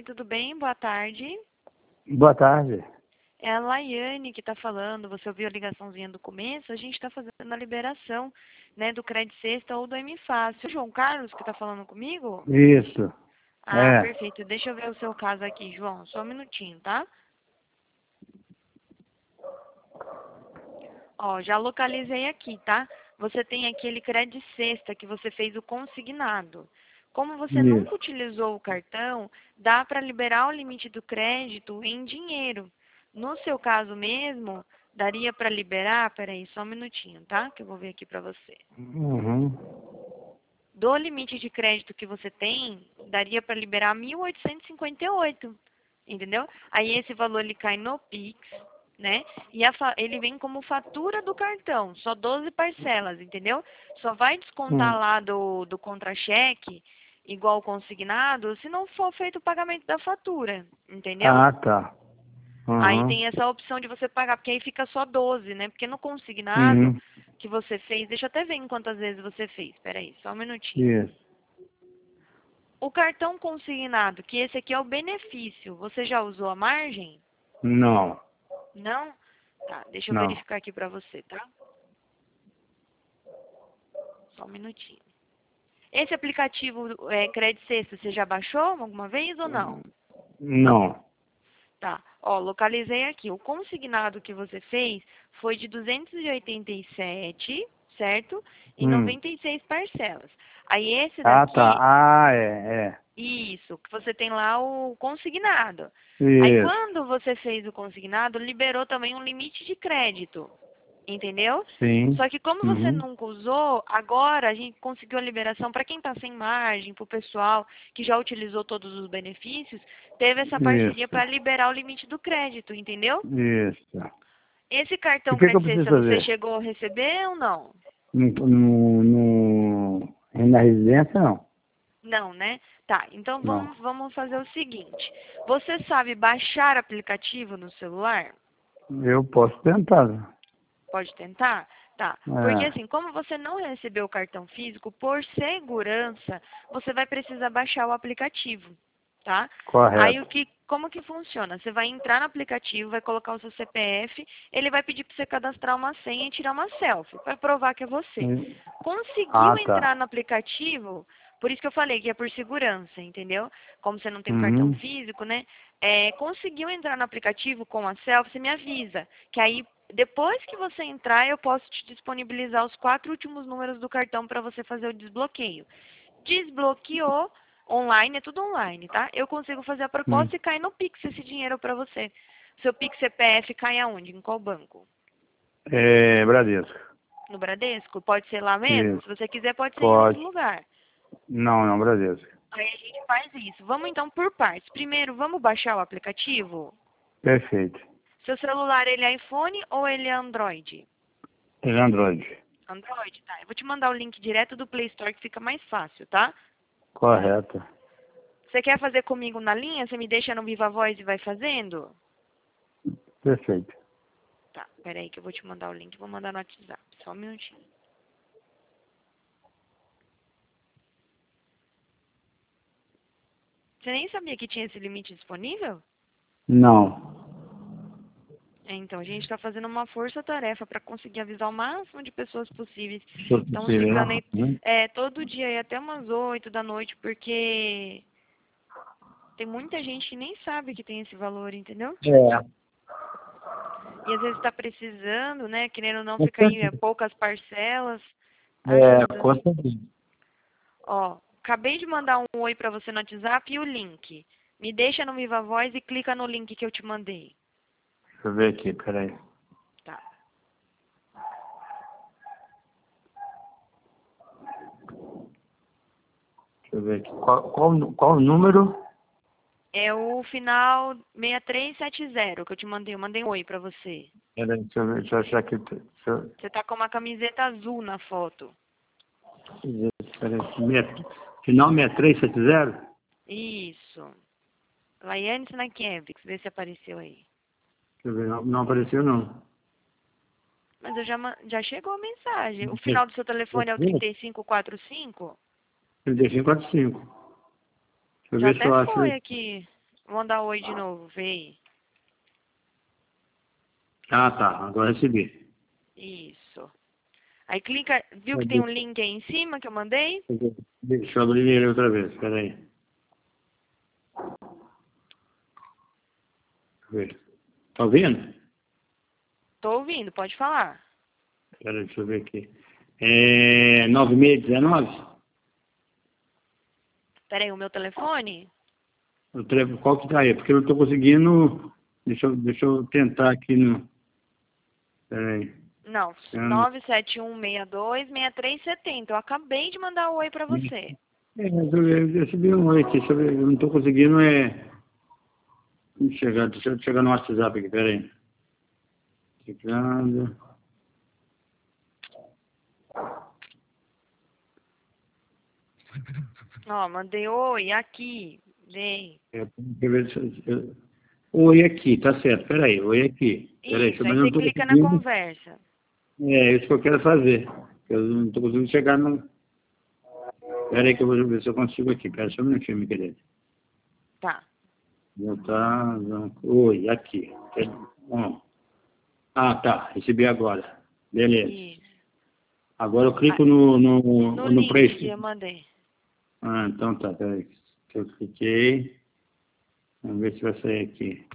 Oi, tudo bem? Boa tarde. Boa tarde. É a Laiane que está falando. Você ouviu a ligaçãozinha do começo? A gente está fazendo a liberação, né, do Crédito Sexta ou do M Fácil. O João Carlos que está falando comigo? Isso. Ah, É. perfeito. Deixa eu ver o seu caso aqui, João. Só um minutinho, tá? Ó, já localizei aqui, tá? Você tem aquele Crédito Sexta que você fez o consignado. Como você nunca Isso. utilizou o cartão, dá para liberar o limite do crédito em dinheiro. No seu caso mesmo, daria para liberar, peraí, só um minutinho, tá? Que eu vou ver aqui para você. Uhum. Do limite de crédito que você tem, daria para liberar 1.858, entendeu? Aí esse valor ele cai no Pix, né? E ele vem como fatura do cartão, só 12 parcelas, entendeu? Só vai descontar Hum. lá do contra-cheque, igual consignado, se não for feito o pagamento da fatura, entendeu? Ah, tá. Aí Uhum. tem essa opção de você pagar, porque aí fica só 12, né? Porque no consignado Uhum. que você fez, deixa eu até ver em quantas vezes você fez, peraí, só um minutinho. Isso. O cartão consignado, que esse aqui é o benefício, você já usou a margem? Não. Não? Tá, deixa eu Não. verificar aqui pra você, tá? Só um minutinho. Esse aplicativo Crédito Sexta, você já baixou alguma vez ou não? Não. Tá, ó, localizei aqui. O consignado que você fez foi de 287, certo? Em Hum. 96 parcelas. Aí esse Ah, tá. daqui, Ah, é. isso, que você tem lá o consignado. Aí Isso. quando você fez o consignado, liberou também um limite de crédito, entendeu? Sim. Só que como você Uhum. nunca usou, agora a gente conseguiu a liberação para quem está sem margem, para o pessoal que já utilizou todos os benefícios, teve essa parceria Isso. para liberar o limite do crédito, entendeu? Isso. Esse E o cartão que que eu Crédito preciso Sexta você fazer? chegou a receber ou não? Na residência, não. Não, né? Tá, então Não. vamos fazer o seguinte. Você sabe baixar aplicativo no celular? Eu posso tentar. Pode tentar? Tá. Porque É. assim, como você não recebeu o cartão físico, por segurança, você vai precisar baixar o aplicativo, tá? Aí Correto. como que funciona? Você vai entrar no aplicativo, vai colocar o seu CPF, ele vai pedir para você cadastrar uma senha e tirar uma selfie, para provar que é você. Conseguiu Ah, entrar tá. no aplicativo, por isso que eu falei que é por segurança, entendeu? Como você não tem um cartão Uhum. físico, né? Conseguiu entrar no aplicativo com a selfie, você me avisa, que aí depois que você entrar, eu posso te disponibilizar os 4 últimos números do cartão para você fazer o desbloqueio. Desbloqueou online, é tudo online, tá? Eu consigo fazer a Hum. proposta e cai no Pix esse dinheiro para você. Seu Pix CPF cai aonde? Em qual banco? É, Bradesco. No Bradesco? Pode ser lá mesmo? Se Isso. você quiser, pode ser em outro Pode. lugar. Não, não, Bradesco. Aí a gente faz isso. Vamos então por partes. Primeiro, vamos baixar o aplicativo? Perfeito. Seu celular, ele é iPhone ou ele é Android? Ele é Android. Android, tá. Eu vou te mandar o link direto do Play Store que fica mais fácil, tá? Correto. Você quer fazer comigo na linha? Você me deixa no Viva Voz e vai fazendo? Perfeito. Tá, peraí que eu vou te mandar o link. Vou mandar no WhatsApp. Só um minutinho. Você nem sabia que tinha esse limite disponível? Não. Então, a gente está fazendo uma força-tarefa para conseguir avisar o máximo de pessoas possíveis. Se for Estamos possível, ligando né? aí todo dia, aí até umas 8 da noite, porque tem muita gente que nem sabe que tem esse valor, entendeu? É. E às vezes está precisando, né? Querendo ou não, Com fica aí certeza. poucas parcelas. É, Ajuda. com certeza. Ó, acabei de mandar um oi pra você no WhatsApp e o link. Me deixa no Viva Voz e clica no link que eu te mandei. Deixa eu ver aqui, peraí. Tá. Deixa eu ver aqui. Qual o número? É o final 6370 que eu te mandei. Eu mandei um oi pra você. Peraí, deixa eu ver, deixa eu achar aqui. Você tá com uma camiseta azul na foto. Peraí. Final 6370? Isso. Laiane Snakiewicz, vê se apareceu aí. Deixa eu ver, não, não apareceu não. Mas já chegou a mensagem. O final do seu telefone é o 3545? 3545. Deixa eu Já ver se até eu foi acho. aqui. Vou mandar oi de novo, vê aí. Ah, tá. Agora recebi. Isso. Aí clica, viu que tem um link aí em cima que eu mandei? Deixa eu abrir ele outra vez. Espera aí. Tá ouvindo? Tô ouvindo, pode falar. Espera aí, deixa eu ver aqui. É 9619? Pera aí, o meu telefone? Qual que tá aí? Porque eu não tô conseguindo... Deixa eu tentar aqui no... Espera aí. Não, Eu não- 971626370. Eu acabei de mandar um oi pra você. Eu recebi um oi aqui. Deixa eu ver. Eu não tô conseguindo Deixa eu chegar no WhatsApp aqui. Espera aí. Chegando... Ó, mandei oi aqui. Vem. Deixa eu ver oi aqui, tá certo. Peraí, oi aqui. Peraí, Isso, mas aí eu não você tô clica na conseguindo. conversa. É isso que eu quero fazer. Eu não tô conseguindo chegar no. Peraí que eu vou ver se eu consigo aqui. Pera só um minutinho, meu querido. Tá. Já tá. Oi, aqui. Bom. Ah, tá. Recebi agora. Beleza. Isso. Agora eu Ah, clico no no link que preço. eu mandei. Ah, então tá. Peraí. Eu cliquei. Vamos ver se vai sair aqui.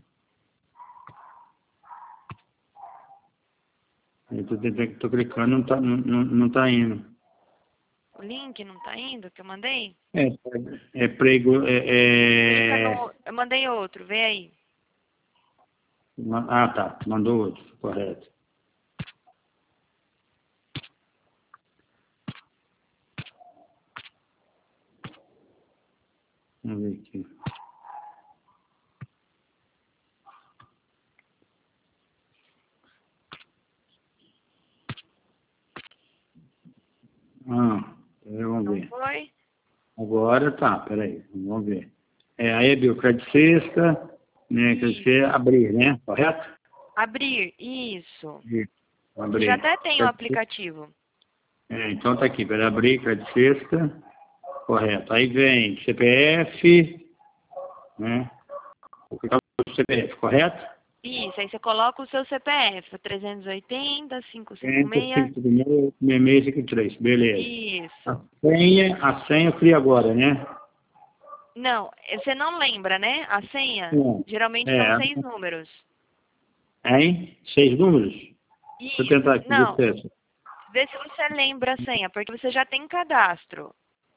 Eu tô clicando, não tá indo. O link não tá indo que eu mandei? É, é prego, Clica no... Eu mandei outro, vê aí. Ah, tá, mandou outro, correto. Vamos ver aqui. Vamos Não ver. foi? Agora tá, peraí, vamos ver. Aí abriu crédito sexta, né, quer Isso. dizer, abrir, né, correto? Abrir, isso. Isso. Você já Abrir. até tem o Crédito sexta. aplicativo. Então tá aqui, peraí, abrir, crédito sexta, correto. Aí vem CPF, né, vou clicar no CPF, correto? Isso, aí você coloca o seu CPF, 380, Entra, 556. 55653, beleza. Isso. A senha eu crio agora, né? Não, você não lembra, né? A senha? Não. Geralmente são É, 6 números. hein? 6 números? Deixa eu Isso. tentar aqui, Não, licença. vê se você lembra a senha, porque você já tem cadastro.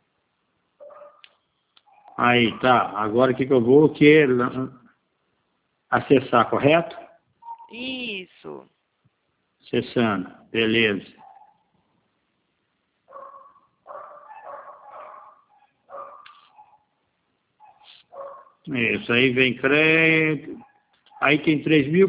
Aí, tá. Agora o que eu vou acessar, correto? Isso. Acessando, beleza. Isso, aí vem crédito. Aí tem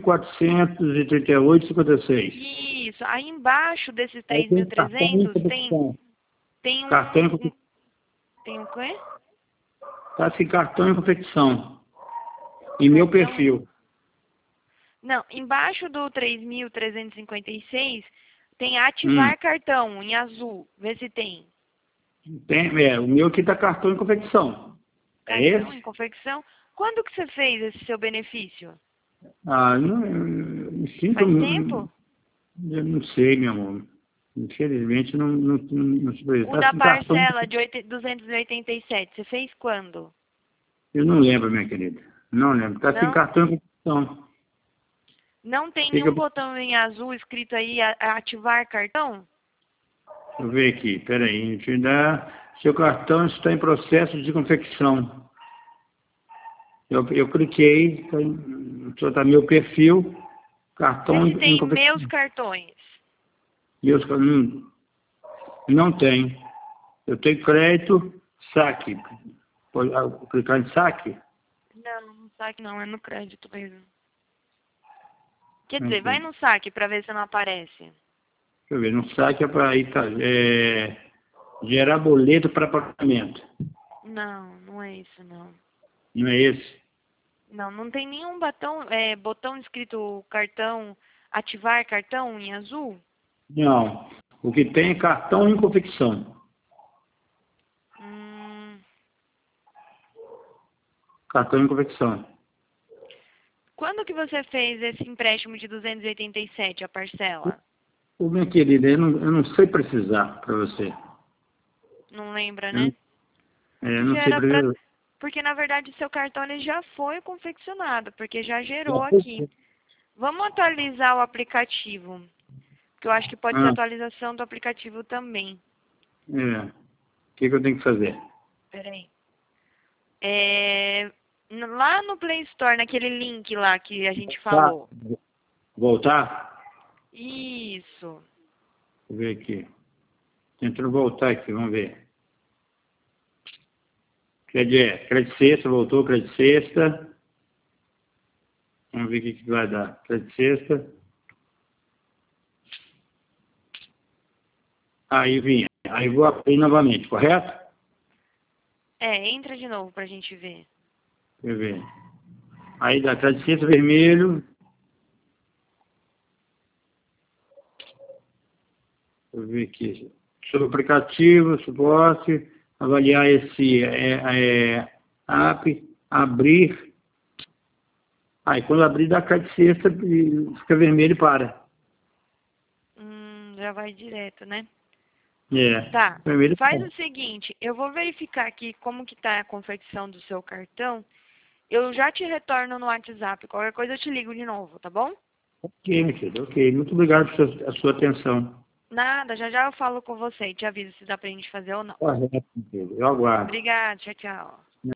3.438,56. Isso. Aí embaixo desses Aí tem cartão em 3.300 confecção. tem Cartão em um... confecção. Tem um quê? Tá assim, cartão em confecção. E meu Cartão... perfil. Não, embaixo do 3.356 tem Hum. ativar cartão em azul. Vê se tem. O meu aqui tá cartão em confecção. É Cartão em esse? confecção. Quando que você fez esse seu benefício? Não, sinto, Faz tempo? eu não sei, meu amor. Infelizmente não se O apresenta. da Assim, cartão, parcela de 287, você fez quando? eu não lembro, minha querida. Não lembro. Tá sem Não? cartão em confecção. Não tem Fica, nenhum botão em azul escrito aí ativar cartão? deixa eu ver aqui, peraí. Seu cartão está em processo de confecção. Eu cliquei, tá meu perfil, Vê cartão se em tem confecção. meus cartões. Não tem. Eu tenho crédito, saque. Pode clicar em saque? Não, no saque não, é no crédito mesmo. Quer dizer, Aqui. vai no saque pra ver se não aparece. Deixa eu ver, no saque é para gerar boleto para pagamento. Não, não é isso não. Não é esse? Não, não tem nenhum botão escrito cartão, ativar cartão em azul? Não. O que tem é cartão em confecção. Hum, Cartão em confecção. Quando que você fez esse empréstimo de 287, a parcela? Ô, minha querida, eu não sei precisar para você. Não lembra, Eu não, né? eu Que não sei era pra... precisar. Porque, na verdade, seu cartão ele já foi confeccionado, porque já gerou aqui. Vamos atualizar o aplicativo, que eu acho que pode ser Ah, atualização do aplicativo também. o que eu tenho que fazer? Peraí. Lá no Play Store, naquele link lá que a gente Tá. falou. Voltar? Isso. Deixa eu ver aqui. Tentando voltar aqui, vamos ver. Crédito sexta, voltou, crédito sexta. Vamos ver o que vai dar. Crédito sexta. Aí vinha. Aí vou abrir novamente, correto? Entra de novo pra gente ver. Deixa eu ver. Aí dá crédito sexta vermelho. Deixa eu ver aqui. Sobre o aplicativo, suporte, avaliar esse app, abrir. Aí quando abrir dá crédito sexta, fica vermelho e para. Já vai direto, né? Tá. Vermelho Faz para. o seguinte, eu vou verificar aqui como que tá a confecção do seu cartão. Eu já te retorno no WhatsApp. Qualquer coisa eu te ligo de novo, tá bom? Ok, meu filho, ok. Muito obrigado por a sua atenção. Nada, já já eu falo com você e te aviso se dá pra gente fazer ou não. Correto, meu filho. Eu aguardo. Obrigada, tchau, tchau.